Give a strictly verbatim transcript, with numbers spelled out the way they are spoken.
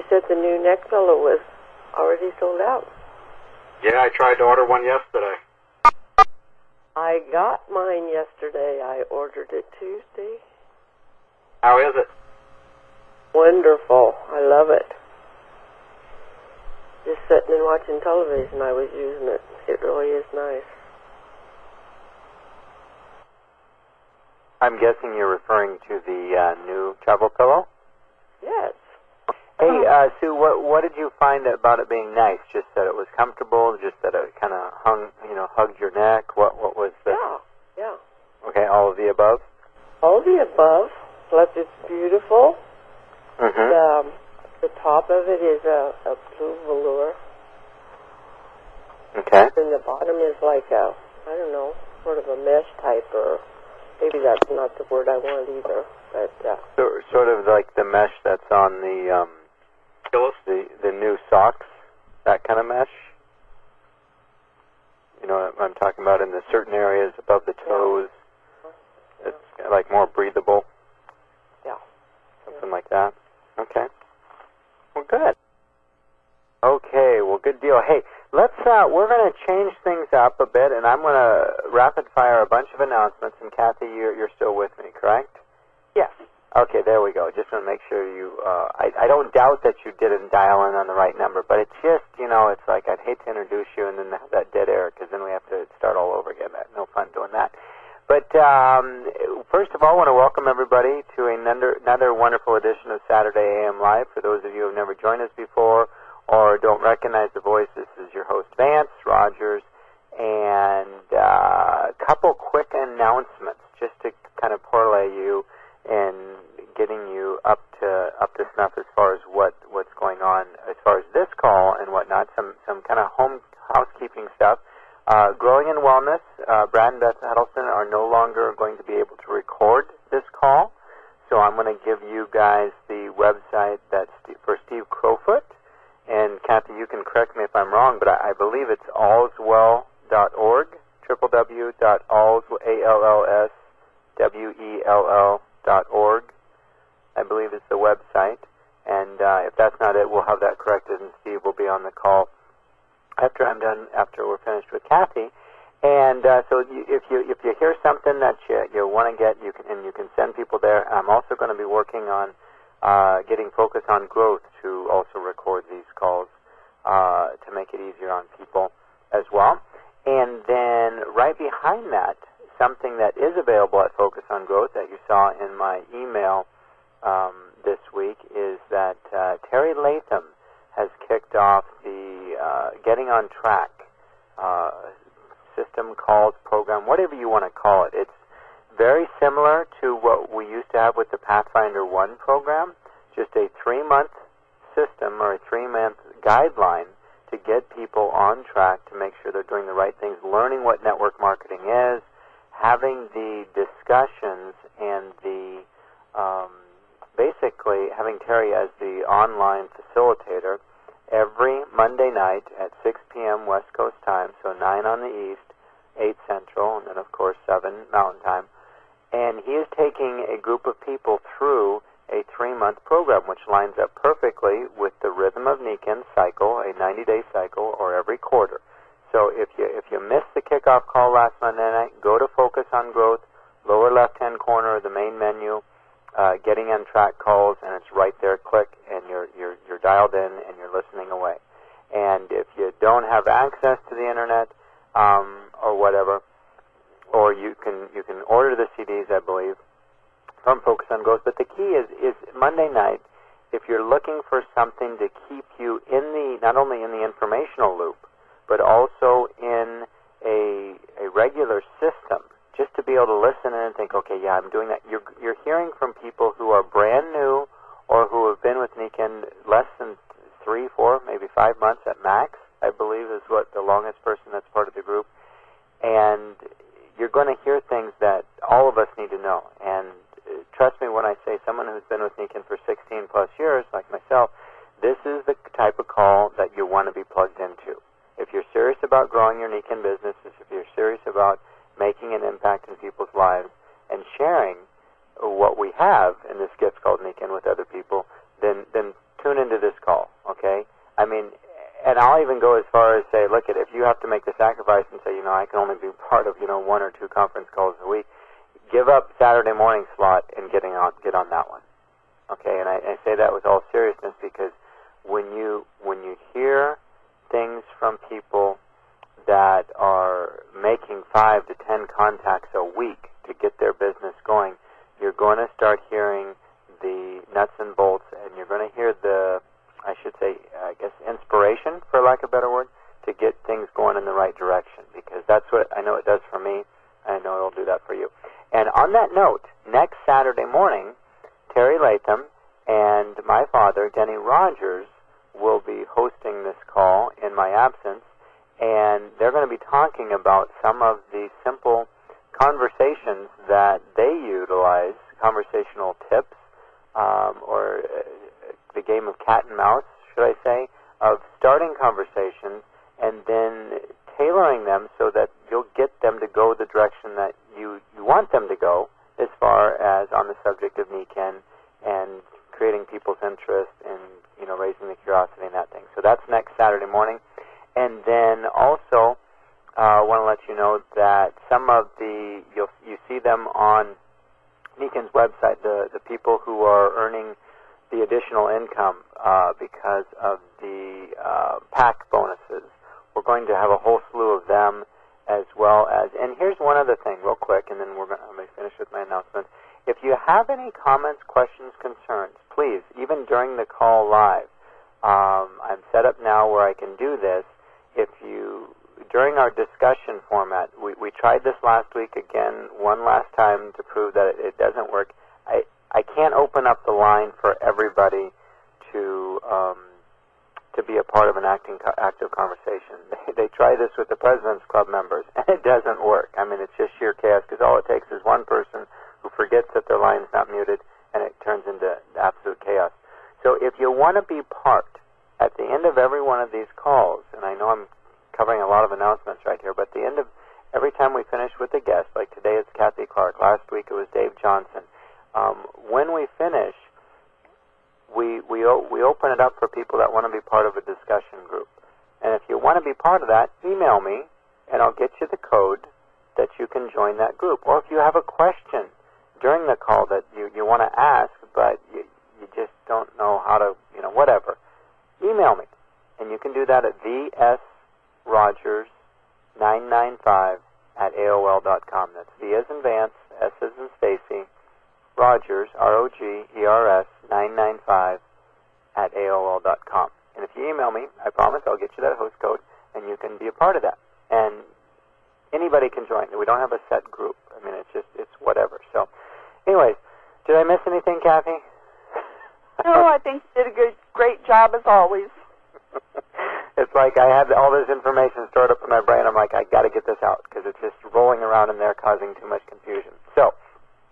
said the new neck pillow was already sold out. Yeah, I tried to order one yesterday. I got mine yesterday. I ordered it Tuesday. How is it? Wonderful. I love it. Just sitting and watching television, I was using it. It really is nice. I'm guessing you're referring to the uh, new travel pillow? Yes. Hey, uh, Sue, what what did you find about it being nice? Just that it was comfortable, just that it kind of hung, you know, hugged your neck? What what was the... Yeah, yeah. Okay, all of the above? All the above. Plus, it's beautiful. Mm-hmm. Um, the top of it is a, a blue velour. Okay. And the bottom is like a, I don't know, sort of a mesh type, or maybe that's not the word I want either. But uh, So, sort of like the mesh that's on the um, the the new socks, that kind of mesh. You know what I'm talking about, in the certain areas above the toes. Yeah. It's like more breathable. Yeah. Something like that. Okay. Well, good. Okay. Well, good deal. Hey, let's. Uh, we're going to change things up a bit, and I'm going to rapid fire a bunch of announcements. And Kathy, you're you're still with me, correct? Yes. Okay, there we go. Just want to make sure you, uh, I, I don't doubt that you didn't dial in on the right number, but it's just, you know, it's like I'd hate to introduce you and then have that dead air, because then we have to start all over again. That, no fun doing that. But um, first of all, I want to welcome everybody to another, another wonderful edition of Saturday A M Live. For those of you who have never joined us before or don't recognize the voice, this is your host, Vance Rogers, and uh, a couple quick announcements just to kind of parlay you and getting you up to up to snuff as far as what, what's going on as far as this call and whatnot. Some some kind of home housekeeping stuff. Uh, Growing in Wellness, uh, Brad and Beth Huddleston are no longer going to be able to record this call, so I'm going to give you guys the website that's for Steve Crowfoot. And Kathy, you can correct me if I'm wrong, but I, I believe it's allswell dot org, w w w dot alls w e l l dot org, I believe is the website. And uh, if that's not it, we'll have that corrected, and Steve will be on the call after I'm done, after we're finished with Kathy. And uh, so you, if you if you hear something that you you want to get, you can and you can send people there. I'm also going to be working on uh, getting Focus on Growth to also record these calls uh, to make it easier on people as well. And then right behind that, something that is available at Focus on Growth that you saw in my email um, this week is that uh, Terry Latham has kicked off the uh, Getting on Track uh, system, calls, program, whatever you want to call it. It's very similar to what we used to have with the Pathfinder one program, just a three-month system or a three-month guideline to get people on track to make sure they're doing the right things, learning what network marketing is, having the discussions and the um, basically having Terry as the online facilitator every Monday night at six p.m. West Coast time, so nine on the East, eight Central, and then of course seven Mountain time. And he is taking a group of people through a three-month program, which lines up perfectly with the Rhythm of Nikan cycle, a ninety-day cycle, or every quarter. So if you if you missed the kickoff call last Monday night, go to Focus on Growth, lower left-hand corner of the main menu, uh, Getting on Track calls, and it's right there. Click, and you're you're you're dialed in, and you're listening away. And if you don't have access to the internet um, or whatever, or you can you can order the C Ds, I believe, from Focus on Growth. But the key is is Monday night. If you're looking for something to keep you in the not only in the informational loop, but also in a a regular system, just to be able to listen in and think, okay, yeah, I'm doing that. You're you're hearing from people who are brand new or who have been with Nikan less than three, four, maybe five months at max, I believe is what the longest person that's part of the group. And you're going to hear things that all of us need to know. And uh, trust me when I say someone who's been with Nikan for sixteen plus years, like myself, this is the type of call that you want to be plugged into. If you're serious about growing your Nikan business, if you're serious about making an impact in people's lives and sharing what we have in this gift called Nikan with other people, then then tune into this call, okay? I mean, and I'll even go as far as say, look, at if you have to make the sacrifice and say, you know, I can only be part of, you know, one or two conference calls a week, give up Saturday morning slot and getting on, get on that one, okay? And I, I say that with all seriousness because when you when you hear things from people that are making five to ten contacts a week to get their business going, you're going to start hearing the nuts and bolts, and you're going to hear the, I should say, I guess, inspiration, for lack of a better word, to get things going in the right direction, because that's what I know it does for me. I know it'll do that for you. And on that note, next Saturday morning, Terry Latham and my father, Denny Rogers, will be hosting this call in my absence, and they're going to be talking about some of the simple conversations that they utilize, conversational tips, um, or uh, the game of cat and mouse, should I say, of starting conversations and then tailoring them so that you'll get them to go the direction that you, you want them to go as far as on the subject of Nikken and creating people's interest and, you know, raising the curiosity and that thing. So that's next Saturday morning. And then also, I uh, want to let you know that some of the, you'll, you see them on Nikken's website, the, the people who are earning the additional income uh, because of the uh, PAC bonuses. We're going to have a whole slew of them as well as, and here's one other thing real quick, and then we're going to, I'm going to finish with my announcements. If you have any comments, questions, concerns, please, even during the call live, um, I'm set up now where I can do this. If you, during our discussion format, we, we tried this last week again, one last time to prove that it, it doesn't work. I, I can't open up the line for everybody to um, to be a part of an acting, active conversation. They, they try this with the President's Club members, and it doesn't work. I mean, it's just sheer chaos, because all it takes is one person who forgets that their line's not muted, and it turns into absolute chaos. So if you want to be part, at the end of every one of these calls, and I know I'm covering a lot of announcements right here, but at the end of every time we finish with a guest, like today it's Kathy Clark, last week it was Dave Johnson, um, when we finish, we, we, we open it up for people that want to be part of a discussion group. And if you want to be part of that, email me, and I'll get you the code that you can join that group. Or if you have a question during the call that you, you want to ask, but you, you just don't know how to, you know, whatever, email me. And you can do that at v s rogers nine nine five at A O L dot com. That's V as in Vance, S as in Stacy, Rogers, R O G E R S, nine nine five at A O L dot com. And if you email me, I promise I'll get you that host code, and you can be a part of that. And anybody can join. We don't have a set group. I mean, it's just, it's whatever. So, anyways, did I miss anything, Kathy? No, I think you did a good, great job as always. It's like I had all this information stored up in my brain. I'm like, I got to get this out because it's just rolling around in there causing too much confusion. So,